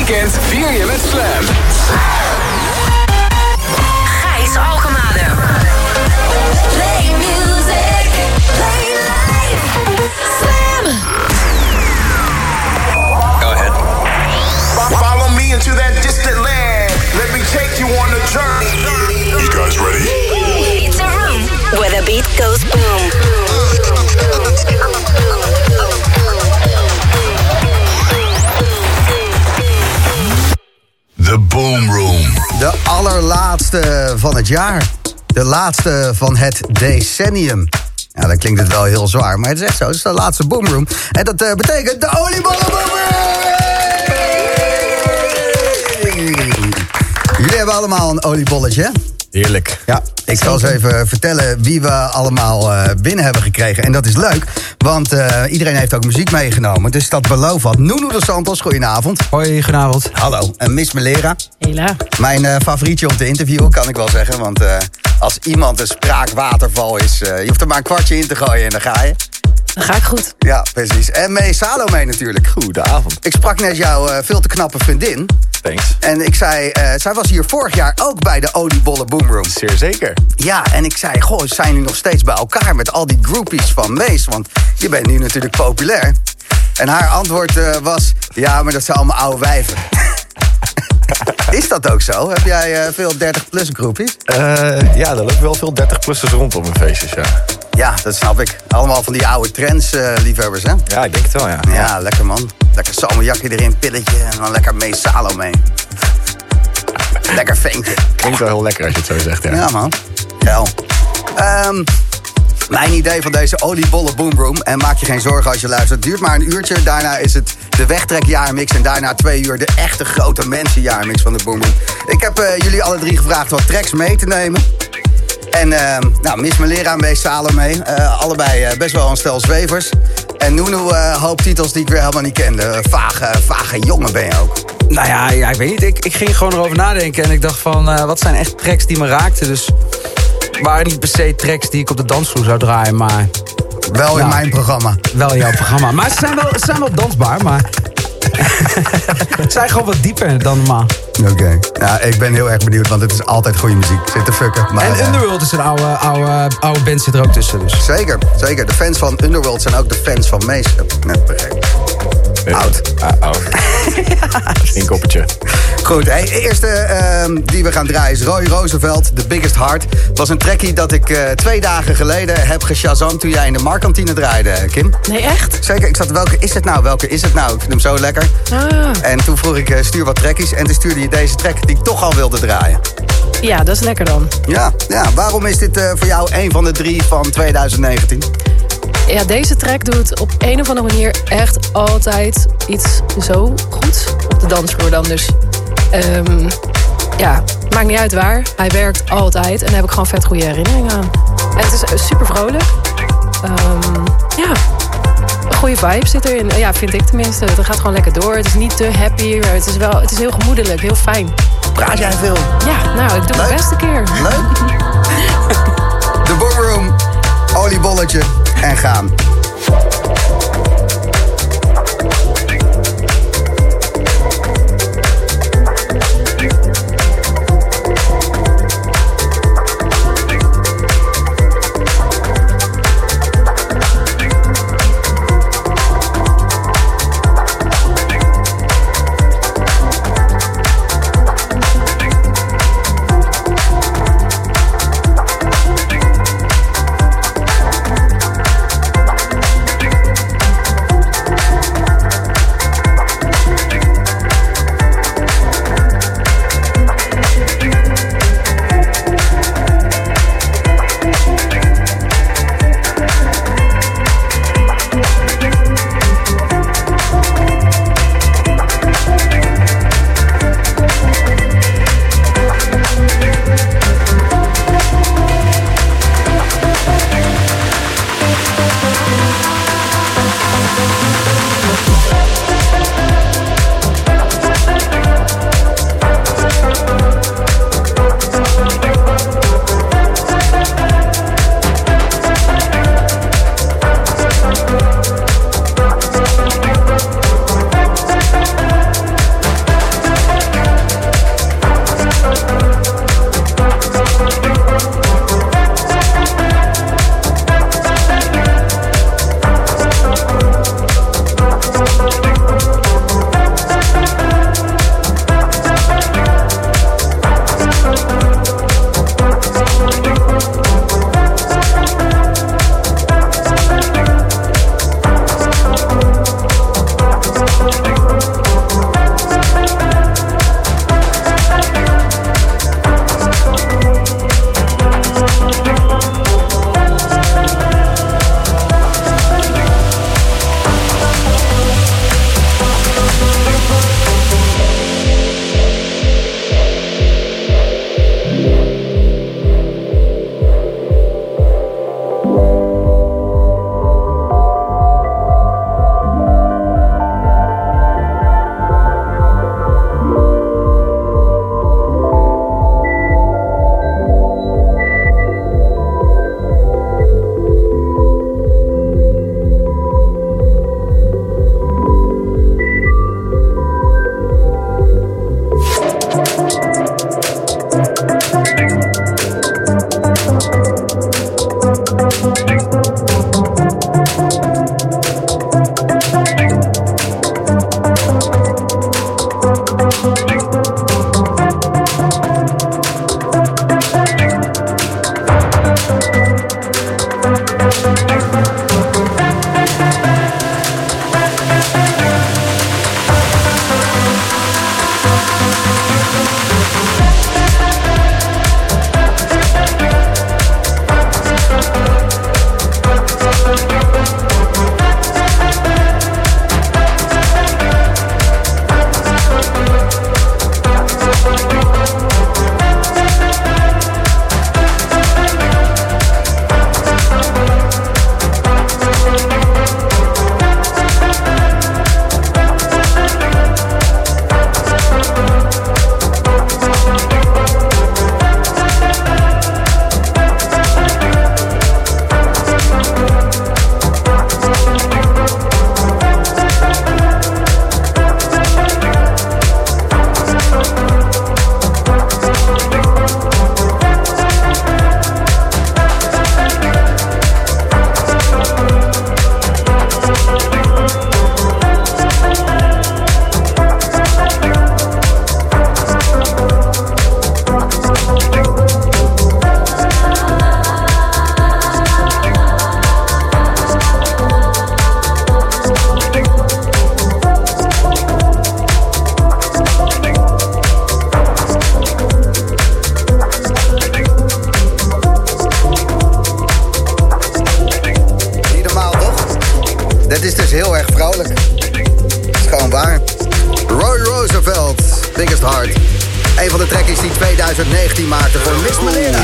weekend vier je met Slam. Gijs Alkemade. Play music, play life. Slam. Go ahead. Follow me into that distant land. Let me take you on a journey. You guys ready? It's a room where the beat goes boom. The Boom Room. De allerlaatste van het jaar. De laatste van het decennium. Ja, dan klinkt het wel heel zwaar, maar het is echt zo. Het is de laatste Boom Room. En dat betekent de oliebollen Boom Room! Jullie hebben allemaal een oliebolletje, hè? Heerlijk. Ja, ik zal eens even vertellen wie we allemaal binnen hebben gekregen. En dat is leuk, want iedereen heeft ook muziek meegenomen. Dus dat belooft wat. Nuno de Santos, goedenavond. Hoi, goedenavond. Hallo, en Miss Melera. Hela. Mijn favorietje om te interviewen, kan ik wel zeggen. Want als iemand een spraakwaterval is, je hoeft er maar een kwartje in te gooien en dan ga je. Dan ga ik goed. Ja, precies. En May Salome natuurlijk. Goedenavond. Ik sprak net jouw veel te knappe vriendin. Thanks. En ik zei, zij was hier vorig jaar ook bij de oliebollen Boom Room. Zeer zeker. Ja, en ik zei, goh, zijn jullie nog steeds bij elkaar met al die groupies van Mees? Want je bent nu natuurlijk populair. En haar antwoord was, ja, maar dat zijn allemaal oude wijven. Is dat ook zo? Heb jij veel 30-plus groupies? Ja, er lopen wel veel 30-plussers rond op mijn feestjes, ja. Ja, dat snap ik. Allemaal van die oude trends-liefhebbers, hè? Ja, ik denk het wel, ja. Ja, lekker man. Lekker salmiakje erin, pilletje en dan lekker Mees Salome. Lekker ventje. Klinkt wel heel lekker als je het zo zegt, ja. Ja, man. Geil. Mijn idee van deze oliebollen Boom Room. En maak je geen zorgen als je luistert. Het duurt maar een uurtje. Daarna is het de wegtrekjaarmix. En daarna 2 uur de echte grote mensenjaarmix van de Boom Room. Ik heb jullie alle 3 gevraagd wat tracks mee te nemen. En Miss Melera en Mees Salome. Allebei best wel een stel zwevers. En Nuno hoop titels die ik weer helemaal niet kende. Vage jongen ben je ook. Nou ja, ik weet niet. Ik ging gewoon erover nadenken. En ik dacht van, wat zijn echt tracks die me raakten? Dus waren niet per se tracks die ik op de dansvloer zou draaien, maar... Wel in mijn programma. Wel in jouw programma. Maar ze zijn wel dansbaar, maar... Ze zijn gewoon wat dieper dan normaal. Oké. Nou, ik ben heel erg benieuwd, want het is altijd goede muziek. Zit te fucken. Maar, en Underworld is een oude band, zit er ook tussen. Dus. Zeker. De fans van Underworld zijn ook de fans van Mees, heb ik net begrepen. Oud. Oud. Een koppertje. Goed, de eerste die we gaan draaien is Roy Roosevelt, The Biggest Heart. Was een trackie dat ik 2 dagen geleden heb geshazamd toen jij in de Marktkantine draaide, Kim. Nee, echt? Zeker, ik zat, welke is het nou? Ik vind hem zo lekker. Ah. En toen vroeg ik, stuur wat trackies. En toen stuurde je deze track die ik toch al wilde draaien. Ja, dat is lekker dan. Ja, waarom is dit voor jou een van de 3 van 2019? Ja, deze track doet op een of andere manier echt altijd iets zo goeds op de dansvloer dan. Dus maakt niet uit waar. Hij werkt altijd en daar heb ik gewoon vet goede herinneringen aan. En het is super vrolijk. Een goede vibe zit erin. Ja, vind ik tenminste. Het gaat gewoon lekker door. Het is niet te happy, maar het is heel gemoedelijk, heel fijn. Praat jij veel? Ja, nou, ik doe mijn beste keer. Leuk. De Boom Room, oliebolletje en gaan. vrolijk. Het is gewoon waar. Roy Roosevelt, Biggest Heart. Een van de trackies die 2019 maakte voor Miss Melina.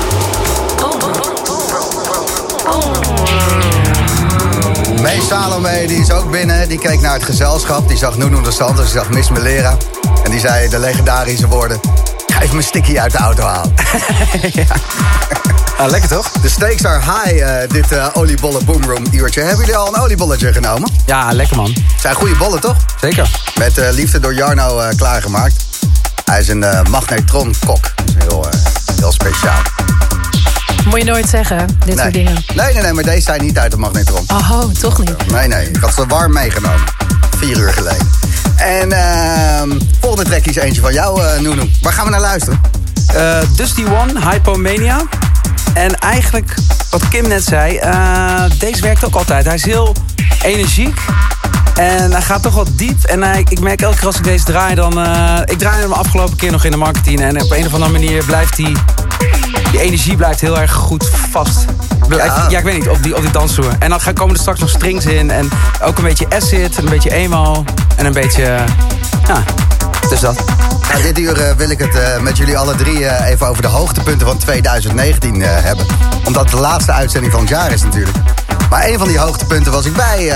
May Salome, die is ook binnen. Die keek naar het gezelschap. Die zag Nuno de Santos, die zag Miss Melina. En die zei de legendarische woorden: ga even mijn stickie uit de auto halen. Ja. Ah, lekker toch? De stakes are high, dit oliebollen boomroom uurtje. Hebben jullie al een oliebolletje genomen? Ja, lekker man. Het zijn goede bollen, toch? Zeker. Met liefde door Jarno klaargemaakt. Hij is een magnetronkok. Dat is heel speciaal. Moet je nooit zeggen, dit soort dingen. Nee, maar deze zijn niet uit de magnetron. Oh, toch niet? Nee. Ik had ze warm meegenomen. 4 uur geleden. En volgende track is eentje van jou, Nuno. Waar gaan we naar luisteren? Dusty One, Hypomania. En eigenlijk, wat Kim net zei, deze werkt ook altijd. Hij is heel energiek. En hij gaat toch wat diep. En ik merk elke keer als ik deze draai, dan... ik draaide hem afgelopen keer nog in de marketing. En op een of andere manier blijft die energie blijft heel erg goed vast. Ja, ik weet niet, op die dansvloer. En dan komen er straks nog strings in. En ook een beetje acid, en een beetje emo. En een beetje... ja, dus dat. Nou, dit uur wil ik het met jullie alle drie even over de hoogtepunten van 2019 hebben. Omdat het de laatste uitzending van het jaar is natuurlijk. Maar een van die hoogtepunten was ik bij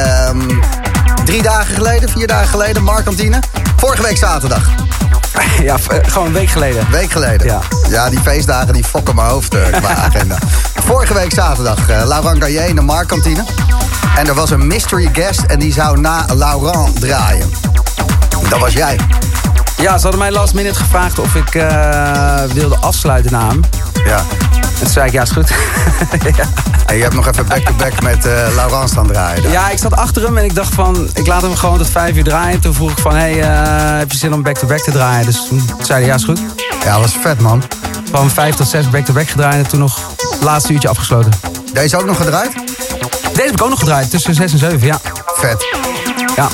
4 dagen geleden, Markantine. Vorige week zaterdag. Ja, gewoon een week geleden. Week geleden? Ja, die feestdagen die fokken mijn hoofd qua agenda. Vorige week zaterdag, Laurent Gaillet in de Markantine. En er was een mystery guest en die zou na Laurent draaien. Dat was jij. Ja, ze hadden mij last minute gevraagd of ik wilde afsluiten na hem. Ja. En toen zei ik, ja, is goed. Ja. En je hebt nog even back-to-back met Laurent staan draaien. Dan. Ja, ik zat achter hem en ik dacht van, ik laat hem gewoon tot 5 uur draaien. Toen vroeg ik van, heb je zin om back-to-back te draaien? Dus toen zei hij, ja, is goed. Ja, was vet, man. Van 5 tot 6 back-to-back gedraaid en toen nog het laatste uurtje afgesloten. Deze ook nog gedraaid? Deze heb ik ook nog gedraaid, tussen 6 en 7, ja. Vet. Ja.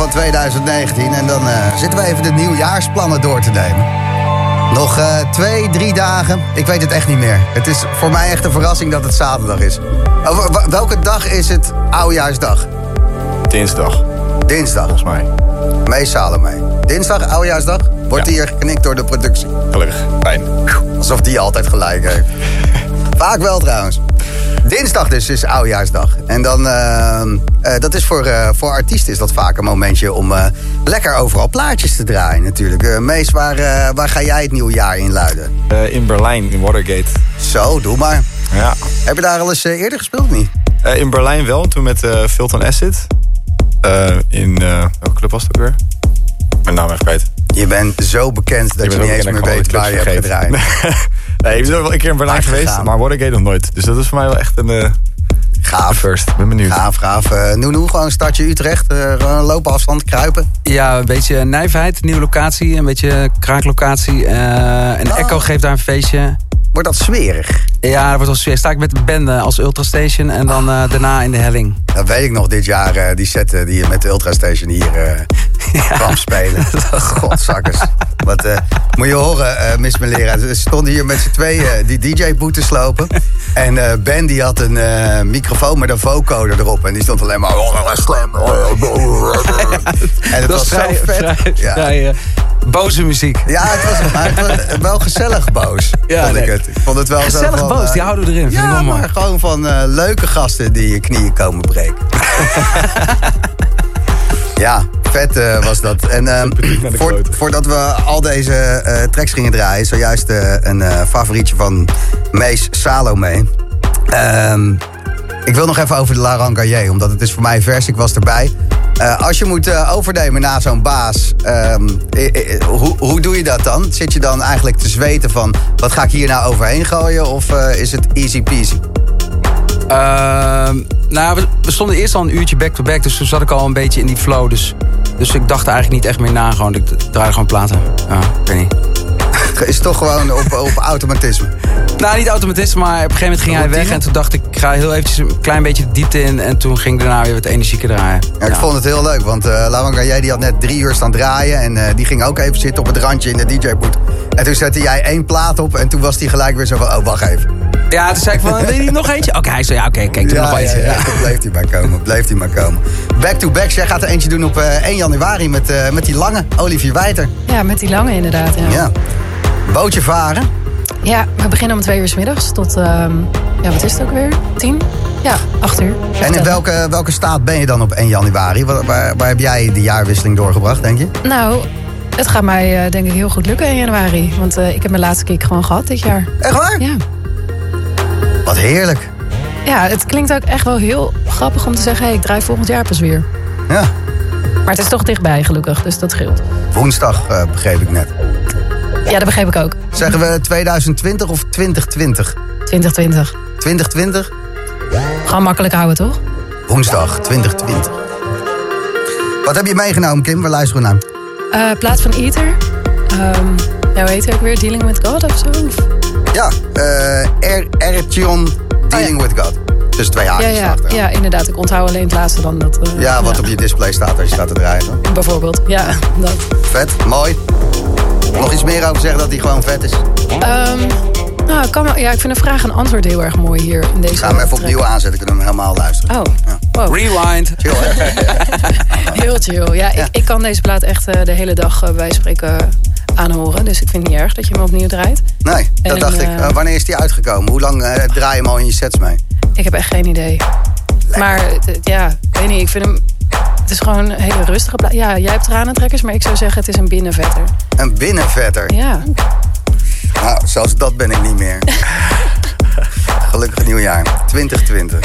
van 2019. En dan zitten we even de nieuwjaarsplannen door te nemen. Nog 2-3 dagen. Ik weet het echt niet meer. Het is voor mij echt een verrassing dat het zaterdag is. Welke dag is het Oudejaarsdag? Dinsdag, Dinsdag. volgens mij. Mees Salome. Dinsdag, Oudejaarsdag. Wordt hier geknikt door de productie. Gelukkig. Fijn. Alsof die altijd gelijk heeft. Vaak wel trouwens. Dinsdag dus is Oudejaarsdag. En dan, dat is voor artiesten is dat vaak een momentje om lekker overal plaatjes te draaien natuurlijk. Mees, waar ga jij het nieuwe jaar in luiden? In Berlijn, in Watergate. Zo, doe maar. Ja. Heb je daar al eens eerder gespeeld, niet? In Berlijn wel, toen met Filton Acid. In, welke club was het ook weer? Mijn naam echt kwijt. Je bent zo bekend dat je niet eens meer weet waar je hebt gedraaid. Nee, ik ben wel een keer in Berlijn geweest, maar Watergate nog nooit. Dus dat is voor mij wel echt een gaaf. First. Ik ben benieuwd. Gaaf. Noenu, gewoon stadje Utrecht. Gewoon lopen afstand, kruipen. Ja, een beetje nijverheid, nieuwe locatie. Een beetje kraaklocatie. En Echo geeft daar een feestje. Wordt dat zwerig? Ja, dat wordt wel zweer. Sta ik met de band als Ultrastation en dan daarna in de helling. Dat weet ik nog dit jaar, die set die je met de Ultrastation hier kwam spelen. Godzakkers. Wat moet je horen, Miss Melera. Ze stonden hier met z'n tweeën die DJ-boetes lopen. En Ben die had een microfoon met een vocoder erop. En die stond alleen maar... En het was zo vet. Vrij boze muziek. Ja, het was wel gezellig boos, vond ik het. Ik vond het wel gezellig zo van, boos, die houden we erin. Vind ik wel mooi. Maar gewoon van leuke gasten die je knieën komen breken. Ja, vet was dat. En voordat we al deze tracks gingen draaien... zojuist een favorietje van Mees Salome. Ik wil nog even over de La Rangaillé, omdat het is voor mij vers. Ik was erbij. Als je moet overnemen na zo'n baas, hoe doe je dat dan? Zit je dan eigenlijk te zweten van, wat ga ik hier nou overheen gooien? Of is het easy peasy? Nou, we stonden eerst al een uurtje back-to-back, dus toen zat ik al een beetje in die flow. Dus ik dacht er eigenlijk niet echt meer na. Gewoon, ik draaide gewoon platen. Ja, ik weet niet. Is toch gewoon op automatisme? Nou, niet automatisme, maar op een gegeven moment ging hij weg. En toen dacht ik ga heel eventjes een klein beetje de diepte in. En toen ging ik daarna weer wat energieker draaien. Ja, ik vond het heel leuk, want La Rangaillé die had net 3 uur staan draaien. En die ging ook even zitten op het randje in de DJ-boot. En toen zette jij 1 plaat op en toen was hij gelijk weer zo van, oh, wacht even. Ja, toen zei ik van, wil je nog eentje? Oké, hij zei, ja, oké, kijk, doe nog wel eentje. Ja, toen bleef hij maar komen. Back-to-back, jij gaat er eentje doen op 1 januari met die lange, Olivier Wijter. Ja, met die lange inderdaad, ja. Bootje varen. Ja, we beginnen om 2 uur 's middags tot, wat is het ook weer? 10? Ja, 8 uur. En in welke staat ben je dan op 1 januari? Waar heb jij de jaarwisseling doorgebracht, denk je? Nou, het gaat mij denk ik heel goed lukken in januari. Want ik heb mijn laatste kick gewoon gehad dit jaar. Echt waar? Ja. Wat heerlijk. Ja, het klinkt ook echt wel heel grappig om te zeggen, hey, ik draai volgend jaar pas weer. Ja. Maar het is toch dichtbij gelukkig, dus dat scheelt. Woensdag begreep ik net. Ja, dat begreep ik ook. Zeggen we 2020 of 2020? 2020. 2020? Gewoon makkelijk houden, toch? Woensdag 2020. Wat heb je meegenomen, Kim? Waar luisteren we naar? Plaat van Eater. Hoe heet hij ook weer? Dealing with God of zo? Ja, Ertion Dealing with God. Dus 2 haakjes achter. Ja, inderdaad. Ik onthoud alleen het laatste dan. Dat, wat op je display staat als je staat te draaien. Bijvoorbeeld, ja. Dat. Vet, mooi. Nog iets meer over zeggen dat hij gewoon vet is? Nou, ik vind een vraag en antwoord heel erg mooi hier in deze. Ga hem even opnieuw aanzetten, kunnen hem helemaal luisteren. Oh, ja. Wow. Rewind. Chill, Heel chill. Ja, ik kan deze plaat echt de hele dag bij spreken aanhoren. Dus ik vind het niet erg dat je hem opnieuw draait. Nee, dat dacht ik. Wanneer is die uitgekomen? Hoe lang draai je hem al in je sets mee? Ik heb echt geen idee. Lekker. Maar ik weet niet. Ik vind hem... Het is gewoon een hele rustige plaat. Ja, jij hebt tranentrekkers, maar ik zou zeggen het is een binnenvetter. Een binnenvetter? Ja. Nou, zelfs dat ben ik niet meer. Gelukkig nieuwjaar. 2020.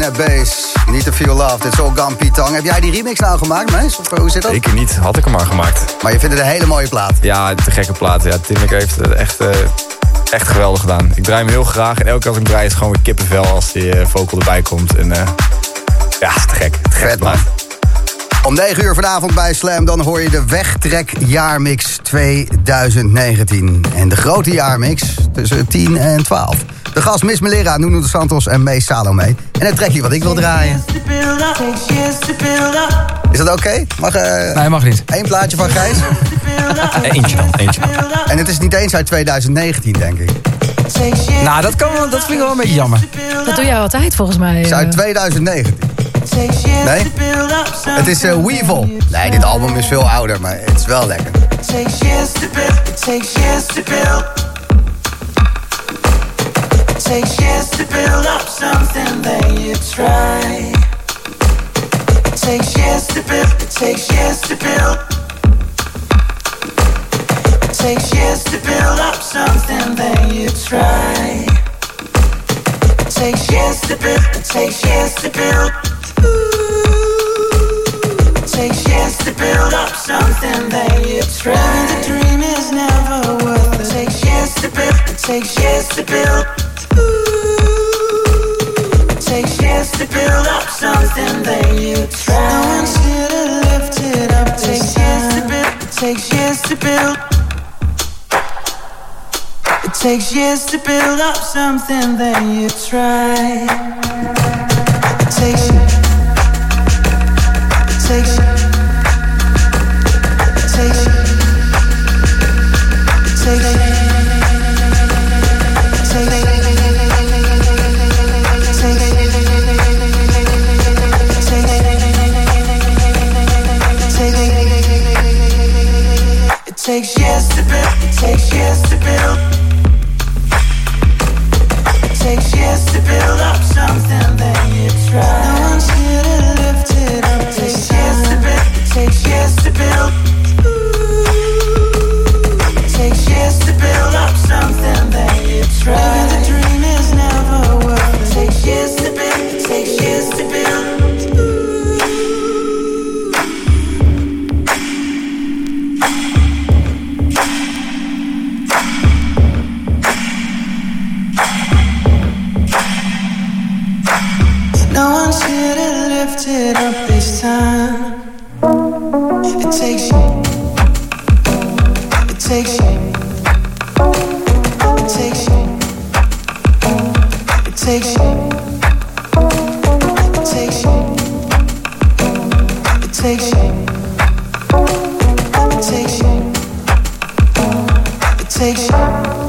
Marina Bass. Need to feel love, it's all gone Pietang. Heb jij die remix nou gemaakt, Mees? Of hoe zit dat? Zeker niet, had ik hem maar gemaakt. Maar je vindt het een hele mooie plaat. Ja, te gekke plaat. Ja, Timmeke heeft het echt geweldig gedaan. Ik draai hem heel graag en elke keer als ik draai is gewoon weer kippenvel als die vocal erbij komt. En ja, is te gek. Vet, man. Om 9 uur vanavond bij Slam, dan hoor je de Wegtrek Jaarmix 2019. En de grote jaarmix tussen 10 en 12. De gast Miss Melera, Nuno de Santos en Mees Salome. En het trekje wat ik wil draaien. Is dat oké? Nee, mag niet. 1 plaatje van Gijs? Eentje dan. En het is niet eens uit 2019, denk ik. Nou, dat vind ik wel een beetje jammer. Dat doe jij altijd volgens mij. Het is uit 2019. Nee? Het is Weevil. Nee, dit album is veel ouder, maar het is wel lekker. It takes years to build. It takes years to build up something that you try. It takes years to build. It takes years to build. It takes years to build up something that you try. It takes years to build. It takes years to build. It takes years to build up something that you try. The dream is never worth it. It takes years to build. It takes years to build. It takes years to build up something that you try. No one's here to lift it up. It takes years to build. It takes years to build. It takes years to build up something that you try. It takes. It takes. It takes. It takes. It takes years to build. It takes years to build. It takes years to build up something that you try. No one's here to lift it up. It takes years to build. It takes years to build. It takes years to build up something that you try. Even the dream is never worth it. It takes years to build. It takes years to build. No one's here to lift it up this time. It takes you. It takes you. It takes you. It takes you. It takes you. It takes you. It takes you. It takes you.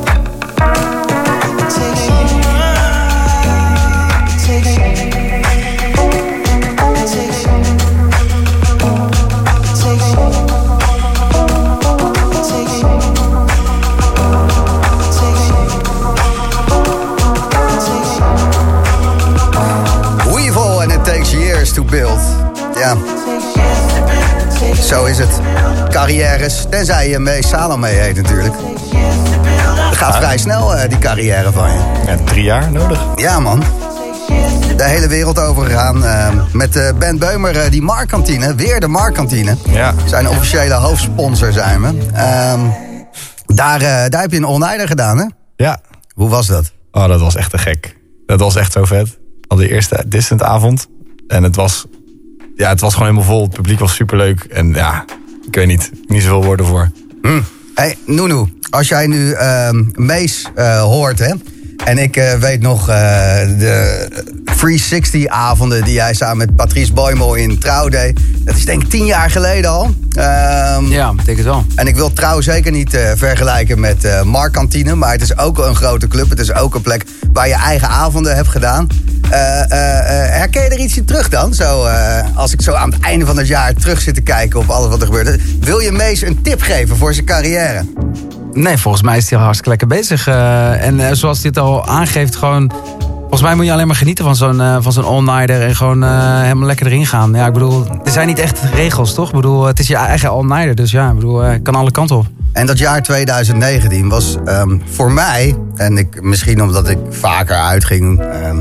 To build. Ja. Zo is het. Carrières, tenzij je Mees Salome heet natuurlijk. Het gaat vrij snel, die carrière van je. Ja, 3 jaar nodig. Ja, man. De hele wereld overgegaan. Met Ben Beumer, die Marktkantine. Weer de Marktkantine. Ja. Zijn officiële hoofdsponsor zijn we. Daar heb je een all-nighter gedaan, hè? Ja. Hoe was dat? Oh, dat was echt te gek. Dat was echt zo vet. Al die eerste distant avond. En het was gewoon helemaal vol. Het publiek was superleuk. En ja, ik weet niet zoveel woorden voor. Hey, Nuno, als jij nu Mees hoort, hè? En ik weet nog de 360-avonden die jij samen met Patrice Boymel in Trouw deed. Dat is denk ik 10 jaar geleden al. Ja, ik denk het wel. En ik wil Trouw zeker niet vergelijken met Marktkantine. Maar het is ook een grote club. Het is ook een plek waar je eigen avonden hebt gedaan. Herken je er iets in terug dan? Zo, als ik zo aan het einde van het jaar terug zit te kijken op alles wat er gebeurde. Wil je Mees een tip geven voor zijn carrière? Nee, volgens mij is hij al hartstikke lekker bezig. En zoals hij het al aangeeft, gewoon... Volgens mij moet je alleen maar genieten van zo'n all-nighter en gewoon helemaal lekker erin gaan. Ja, ik bedoel, er zijn niet echt regels, toch? Ik bedoel, het is je eigen all-nighter, dus ja, ik bedoel, kan alle kanten op. En dat jaar 2019 was voor mij, en misschien omdat ik vaker uitging,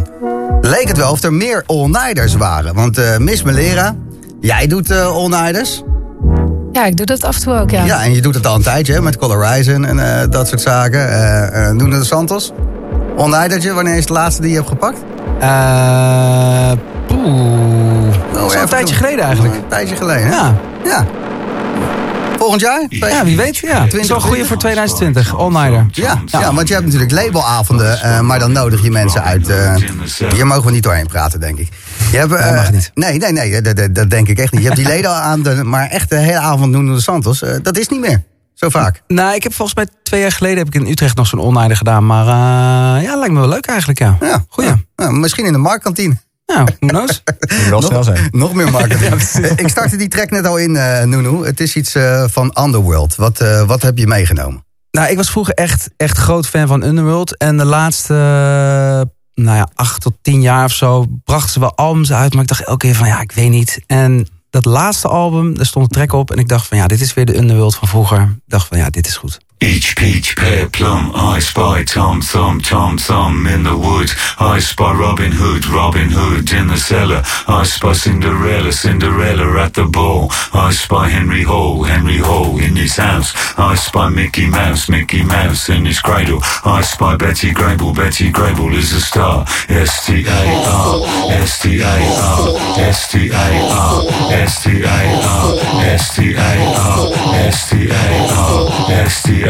leek het wel of er meer all-nighters waren. Want Miss Melera, jij doet all-nighters. Ja, ik doe dat af en toe ook, ja. Ja, en je doet het al een tijdje hè, met Colorizon en dat soort zaken. Nuno de Santos, all-nightertje, wanneer is de laatste die je hebt gepakt? Dat is al een tijdje geleden eigenlijk. Een tijdje geleden, hè? Ja. Volgend jaar? Ja, wie weet. Ja. Het is wel een goeie voor 2020. All-nighter. Ja, want je hebt natuurlijk labelavonden, maar dan nodig je mensen uit. Hier mogen we niet doorheen praten, denk ik. Je hebt, dat mag niet. Nee, dat denk ik echt niet. Je hebt die ledenavonden, maar echt de hele avond Nuno de Santos, dat is niet meer. Zo vaak. Nou, ik heb volgens mij 2 jaar geleden heb ik in Utrecht nog zo'n all-nighter gedaan. Maar lijkt me wel leuk eigenlijk, ja. Goeie. Ja, misschien in de marktkantine. Nou, who knows? Moet wel snel zijn. Nog meer marketing. Ik startte die track net al in, Nuno. Het is iets van Underworld. Wat heb je meegenomen? Nou, ik was vroeger echt groot fan van Underworld. En de laatste 8 tot 10 jaar of zo brachten ze wel albums uit. Maar ik dacht elke keer van ik weet niet. En dat laatste album, daar stond een track op. En ik dacht van dit is weer de Underworld van vroeger. Ik dacht van dit is goed. Each peach, pear, plum, I spy Tom Thumb in the wood. I spy Robin Hood in the cellar. I spy Cinderella at the ball. I spy Henry Hole in his house. I spy Mickey Mouse in his cradle. I spy Betty Grable is a star. S-T-A-R, S-T-A-R, S-T-A-R, S-T-A-R, S-T-A-R, S-T-A-R, S-T-A-R.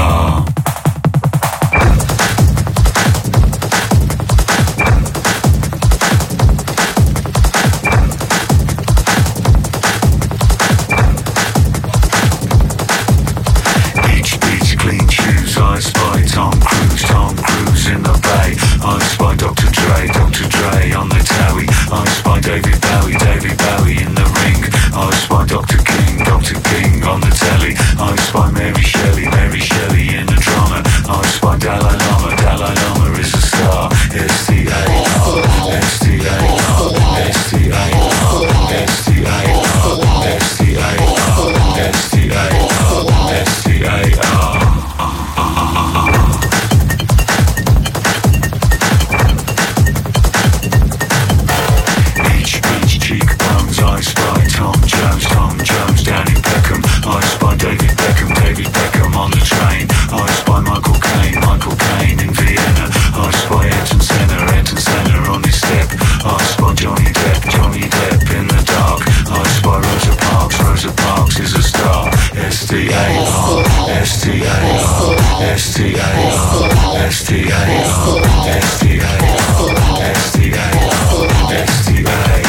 Beach, clean shoes. I spy Tom Cruise in the bay. I spy Dr. Dre on the towie. I spy David Bowie in the ring. I spy Dr. King on the telly. I spy Mary Shelley in the drama. I spy Dalai Lama is a star. S-T-A-R, S-T-A-R, S-T-A-R, S-T-A-R, S-T-A-R, S-T-A-R, S-T-A-R. Beach cheekbones. I spy Tom Jones, Danny Beckham. I spy David Beckham on the train. I spy Michael Caine in Vienna. I spy Ayrton Senna on his step. I spy Johnny Depp in the dark. I spy Rosa Parks is a star. S-T-A-R, S-T-A-R, S-T-A-R, S-T-A-R, S-T-A-R, S-T-A-R, S-T-A-R.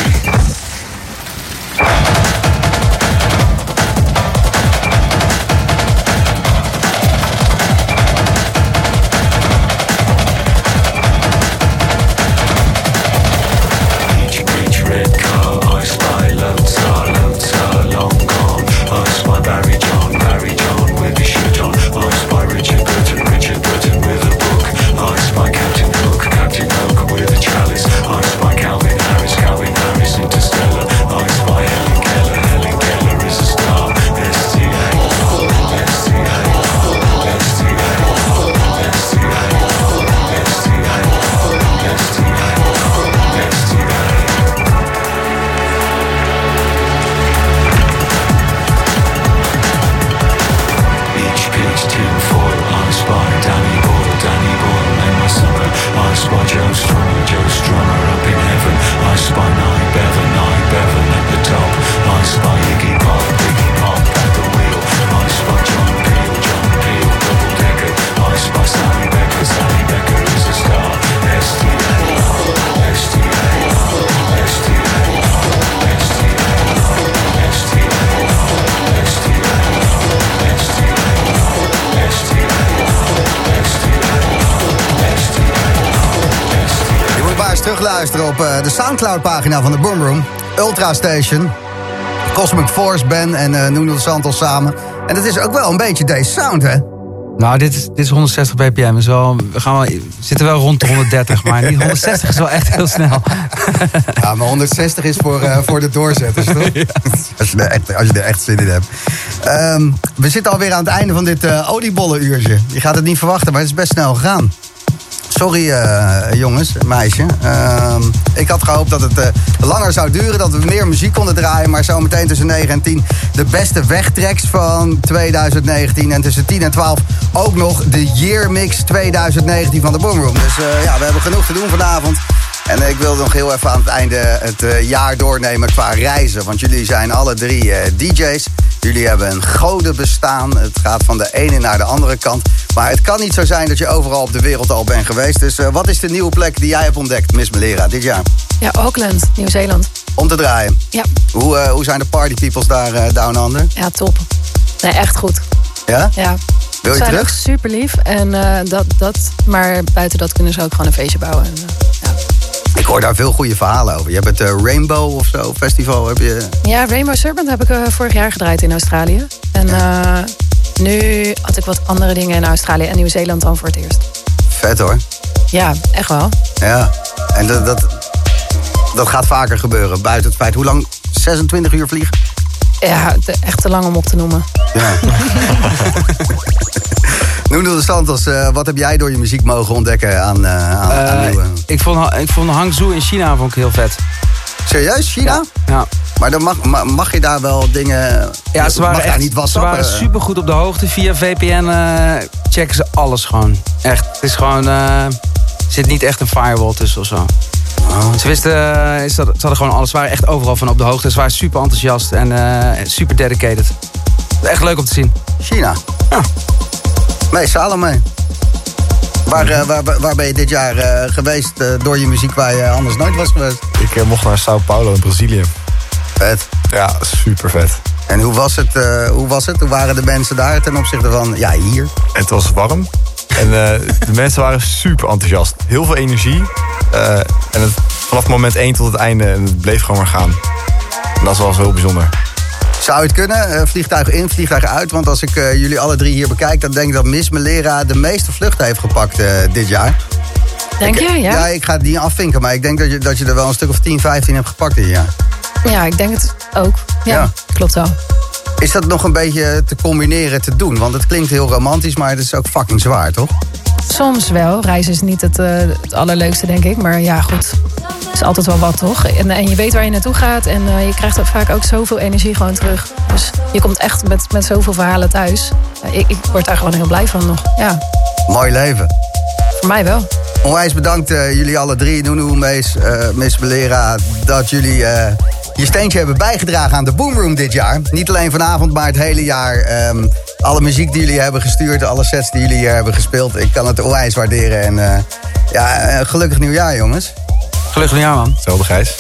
Terugluisteren op de Soundcloud-pagina van de Boom Room. Ultra Station. Cosmic Force, Ben en Nuno Santos samen. En het is ook wel een beetje deze sound, hè? Nou, dit is 160 bpm. Dus we zitten wel rond de 130, maar niet 160 is wel echt heel snel. Ja, maar 160 is voor de doorzetters, toch? Ja. Als je er echt zin in hebt. We zitten alweer aan het einde van dit oliebollenuurtje. Je gaat het niet verwachten, maar het is best snel gegaan. Sorry jongens, meisje. Ik had gehoopt dat het langer zou duren, dat we meer muziek konden draaien. Maar zometeen tussen 9 en 10 de beste wegtracks van 2019. En tussen 10 en 12 ook nog de Year Mix 2019 van de Boom Room. Dus ja, we hebben genoeg te doen vanavond. En ik wil nog heel even aan het einde het jaar doornemen qua reizen. Want jullie zijn alle 3 DJ's. Jullie hebben een goden bestaan. Het gaat van de ene naar de andere kant. Maar het kan niet zo zijn dat je overal op de wereld al bent geweest. Dus wat is de nieuwe plek die jij hebt ontdekt, Miss Melera, dit jaar? Ja, Auckland, Nieuw-Zeeland. Om te draaien? Ja. Hoe zijn de party peoples daar down under? Ja, top. Nee, echt goed. Ja? Ja. Wil je zijn terug? echt super lief. En maar buiten dat kunnen ze ook gewoon een feestje bouwen. En, ja. Ik hoor daar veel goede verhalen over. Je hebt het Rainbow of zo festival. Heb je... Ja, Rainbow Serpent heb ik vorig jaar gedraaid in Australië. En nu had ik wat andere dingen in Australië en Nieuw-Zeeland dan voor het eerst. Vet hoor. Ja, echt wel. Ja, en dat gaat vaker gebeuren. Buiten het feit, hoe lang? 26 uur vliegen? Ja, echt te lang om op te noemen. Ja. Nuno de Santos, wat heb jij door je muziek mogen ontdekken aan nieuwe... Ik vond Hangzhou in China vond ik heel vet. Serieus? China? Ja. Maar dan mag je daar wel dingen... Ja, ze waren, daar niet ze waren supergoed op de hoogte. Via VPN checken ze alles gewoon. Echt, het is gewoon... er zit niet echt een firewall tussen of zo. Oh. Ze wisten, ze hadden gewoon alles. Ze waren echt overal van op de hoogte. Ze waren super enthousiast en super dedicated. Echt leuk om te zien. China? Ja. Nee, Salome. Waar ben je dit jaar geweest door je muziek waar je anders nooit was geweest? Ik mocht naar Sao Paulo in Brazilië. Vet. Ja, super vet. En hoe was het? Hoe waren de mensen daar ten opzichte van, ja, hier? Het was warm. En de mensen waren super enthousiast. Heel veel energie. En vanaf moment 1 tot het einde. En het bleef gewoon maar gaan. En dat was heel bijzonder. Zou het kunnen? Vliegtuig in, vliegtuig uit. Want als ik jullie alle 3 hier bekijk, dan denk ik dat Miss Melera de meeste vluchten heeft gepakt dit jaar. Denk je? Ja. Ja, ik ga het niet afvinken. Maar ik denk dat je er wel een stuk of 10, 15 hebt gepakt dit jaar. Ja, ik denk het ook. Ja. Klopt wel. Is dat nog een beetje te combineren, te doen? Want het klinkt heel romantisch, maar het is ook fucking zwaar, toch? Soms wel. Reizen is niet het allerleukste, denk ik. Maar ja, goed. Het is altijd wel wat, toch? En je weet waar je naartoe gaat. En je krijgt er vaak ook zoveel energie gewoon terug. Dus je komt echt met zoveel verhalen thuis. Ik word daar gewoon heel blij van nog. Ja. Mooi leven. Voor mij wel. Onwijs bedankt jullie alle 3. Nuno, Mees, Miss Melera, dat jullie je steentje hebben bijgedragen aan de Boom Room dit jaar. Niet alleen vanavond, maar het hele jaar. Alle muziek die jullie hebben gestuurd, alle sets die jullie hier hebben gespeeld. Ik kan het onwijs waarderen. En gelukkig nieuwjaar, jongens. Gelukkig nieuwjaar, man. Hetzelfde, Gijs.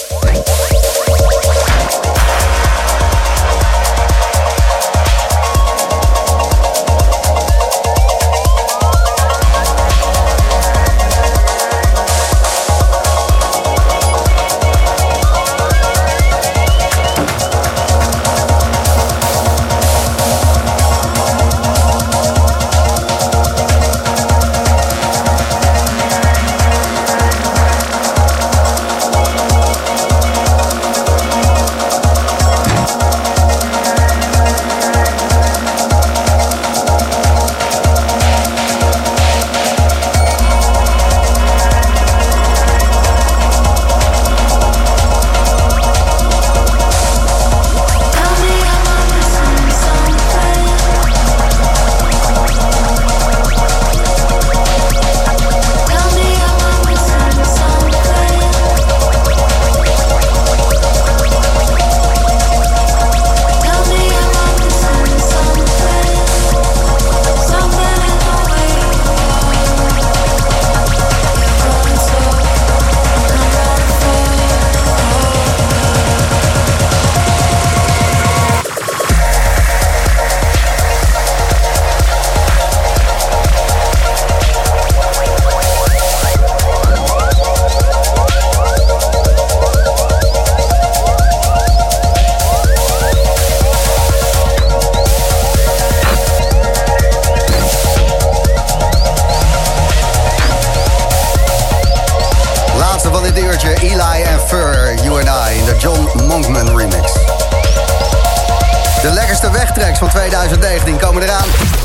Eli and Fur, You and I, in de John Monkman remix. De lekkerste wegtracks van 2019 komen eraan.